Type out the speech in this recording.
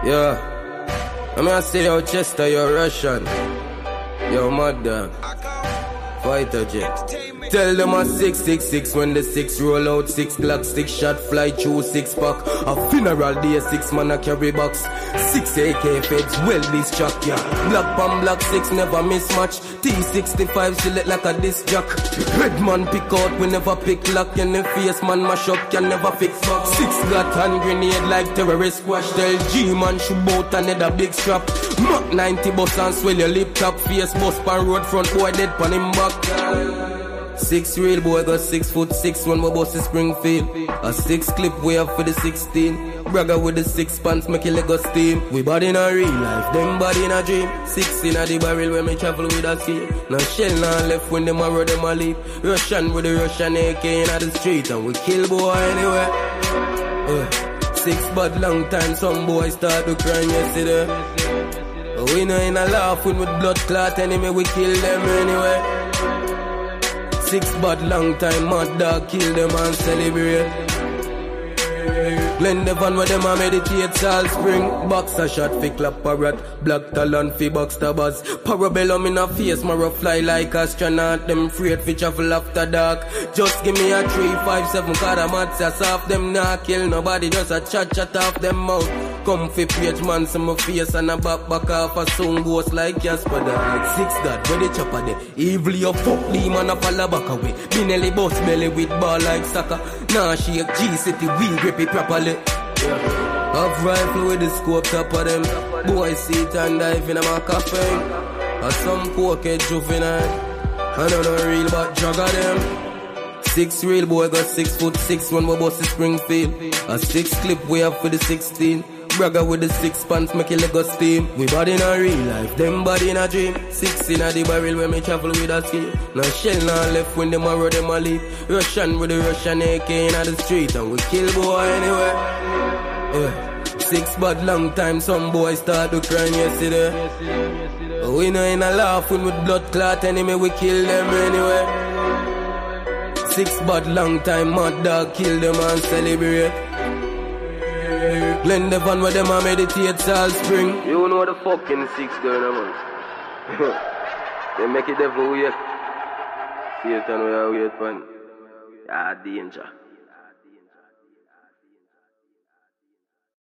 Yeah. I mean, I say, yo, Chester, you're Russian. Yo, mad dog. Fighter jet. Tell them a 666 when the 6 roll out, 6 Glock, 6 shot fly through 6 pack. A funeral day, 6 man a carry box. 6 AK feds, well this chuck, yeah. Black pan black 6 never mismatch. T65 she look like a disc jack. Red man pick out, we never pick lock. And the face man mash up, can never fix box. 6 got hand grenade like terrorist squash. Tell G man shoot bout another big strap. Mach 90 bus and swell your lip top. Face bus pan road front boy dead pan him back. 6 real boy got 6'6" when my boss is Springfield. A 6 clip way up for the 16. Bragger with the 6 pants make your leg go steam. We body in a real life, them body in a dream. 6 in a the barrel when me travel with a scheme. No shell now left when them a road them a leap. Russian with the Russian AK in the street and we kill boy anyway. 6 bad long time some boy start to crying yesterday. We know in a laugh when with blood clot enemy we kill them anyway. 6 bad long time, mad dog, kill them and celebrate. Glendevan where them a meditate, Salt Spring. Boxer shot fi clap parrot. Black talon fi box tabas. Parabellum in a face, marrow fly like astronaut. Them afraid fi travel after dark. Just give me a 357 card a mats a soft. Them nah kill nobody, just a chat off them mouth. Come fi page man, some my face and a back off a sound ghost like Jasper dog. 6 dot, where the chopper there. Evil you fuck the man a fall back away. Binelli bust belly with ball like soccer. Nah shake G-City, we grip it properly. Yeah. Half rifle with the scope top of them. Boy sit and dive in a my coffin. Or some cokehead juvenile. I don't know real but drug of them. 6 real boy got 6'6" when my boss is Springfield. A 6 clip way up for the 16. Bragger with the 6 pants make your leg go steam. We body in a real life, them body in a dream. 6 in a the barrel when me travel with a ski. No shell now left when them a road them a leap. Russian with the Russian AK in the street and we kill boy anyway. 6 bad long time some boy start to crying yesterday. We know in a laugh when with blood clot enemy we kill them anyway. 6 bad long time mad dog kill them and celebrate. Glendevan where them a meditate, Salt Spring. You know the fucking 6 going on, man. They make it devil wait. Satan we are wait, man. Ah, danger.